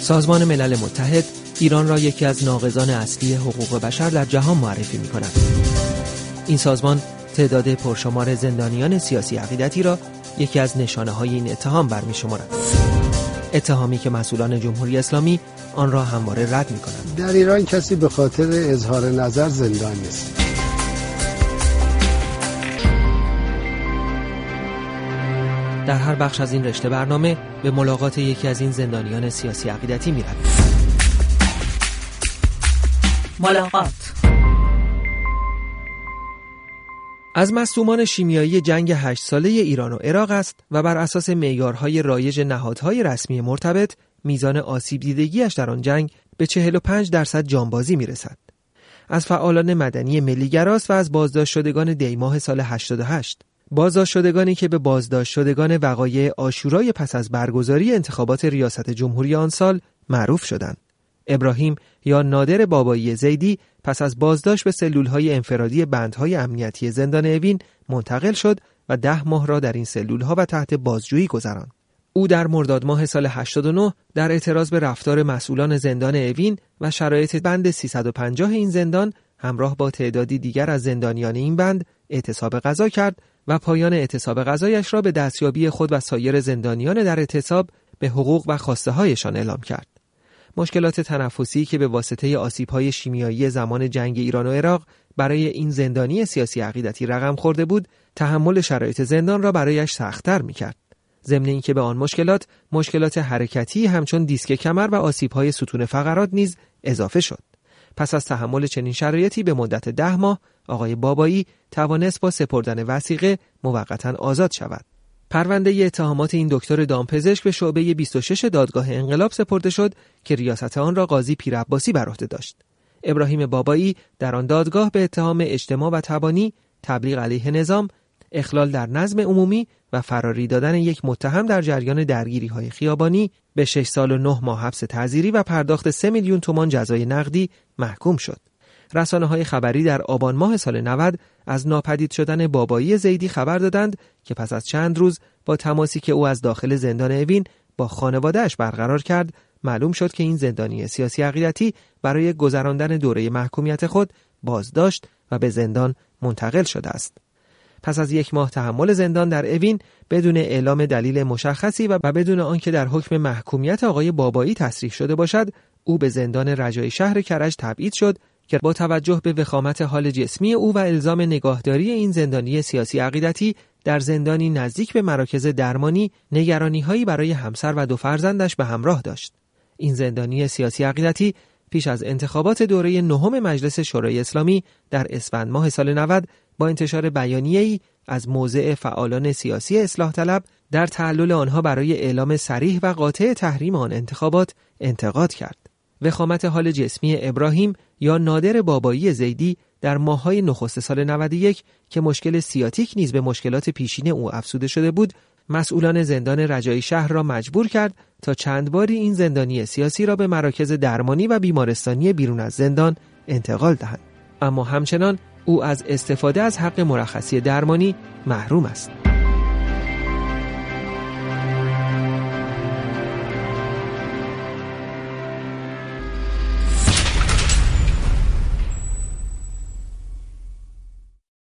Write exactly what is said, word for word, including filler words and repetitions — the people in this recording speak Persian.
سازمان ملل متحد ایران را یکی از ناقضان اصلی حقوق بشر در جهان معرفی می‌کند. این سازمان تعداد پرشمار زندانیان سیاسی عقیدتی را یکی از نشانه‌های این اتهام برمی‌شمارد. اتهامی که مسئولان جمهوری اسلامی آن را همواره رد می‌کنند. در ایران کسی به خاطر اظهار نظر زندان نیست. در هر بخش از این رشته برنامه به ملاقات یکی از این زندانیان سیاسی عقیدتی می‌رویم. ملاقات از مصدومان شیمیایی جنگ هشت ساله ایران و عراق است و بر اساس معیارهای رایج نهادهای رسمی مرتبط میزان آسیب دیدگیش در آن جنگ به چهل و پنج درصد جانبازی میرسد. از فعالان مدنی ملی‌گراست و از بازداشت شدگان دیماه سال هشتاد و هشت. بازداشت شدگانی که به بازداشت شدگان وقایع عاشورای پس از برگزاری انتخابات ریاست جمهوری آن سال معروف شدند. ابراهیم یا نادر بابایی زیدی پس از بازداشت به سلول‌های انفرادی بندهای امنیتی زندان اوین منتقل شد و ده ماه را در این سلول‌ها و تحت بازجویی گذراند. او در مرداد ماه سال هشتاد و نه در اعتراض به رفتار مسئولان زندان اوین و شرایط بند سیصد و پنجاه این زندان همراه با تعدادی دیگر از زندانیان این بند اعتصاب غذا کرد و پایان اعتصاب غذایش را به دستیابی خود و سایر زندانیان در اعتصاب به حقوق و خواسته‌هایشان اعلام کرد. مشکلات تنفسی که به واسطه آسیب‌های شیمیایی زمان جنگ ایران و عراق برای این زندانی سیاسی عقیدتی رقم خورده بود، تحمل شرایط زندان را برایش سخت‌تر می‌کرد. ضمن اینکه به آن مشکلات، مشکلات حرکتی همچون دیسک کمر و آسیب‌های ستون فقرات نیز اضافه شد. پس از تحمل چنین شرایطی به مدت ده ماه، آقای بابایی توانست با سپردن وثیقه موقتاً آزاد شود. پرونده اتهامات این دکتر دامپزشک به شعبه بیست و شش دادگاه انقلاب سپرده شد که ریاست آن را قاضی پیرعباسی بر عهده داشت. ابراهیم بابایی در آن دادگاه به اتهام اجتماع و تبانی، تبلیغ علیه نظام، اخلال در نظم عمومی و فراری دادن یک متهم در جریان درگیری‌های خیابانی به شش سال و نه ماه حبس تعزیری و پرداخت سه میلیون تومان جزای نقدی محکوم شد. رسانه‌های خبری در آبان ماه سال نود از ناپدید شدن بابایی زیدی خبر دادند که پس از چند روز با تماسی که او از داخل زندان اوین با خانواده‌اش برقرار کرد، معلوم شد که این زندانی سیاسی عقیدتی برای گذراندن دوره محکومیت خود بازداشت و به زندان منتقل شده است. پس از یک ماه تحمل زندان در اوین بدون اعلام دلیل مشخصی و بدون آنکه در حکم محکومیت آقای بابایی تصریح شده باشد، او به زندان رجایی شهر کرج تبعید شد که با توجه به وخامت حال جسمی او و الزام نگاهداری این زندانی سیاسی عقیدتی در زندانی نزدیک به مراکز درمانی نگرانی‌هایی برای همسر و دو فرزندش به همراه داشت. این زندانی سیاسی عقیدتی پیش از انتخابات دوره نهم مجلس شورای اسلامی در اسفند ماه سال نود با انتشار بیانیه‌ای از موضع فعالان سیاسی اصلاح طلب در تعلل آنها برای اعلام صریح و قاطع تحریم آن انتخابات انتقاد کرد. وخامت حال جسمی ابراهیم یا نادر بابایی زیدی در ماه‌های نخست سال نود و یک که مشکل سیاتیک نیز به مشکلات پیشین او افزوده شده بود، مسئولان زندان رجایی شهر را مجبور کرد تا چند باری این زندانی سیاسی را به مراکز درمانی و بیمارستانی بیرون از زندان انتقال دهند. اما همچنان او از استفاده از حق مرخصی درمانی محروم است.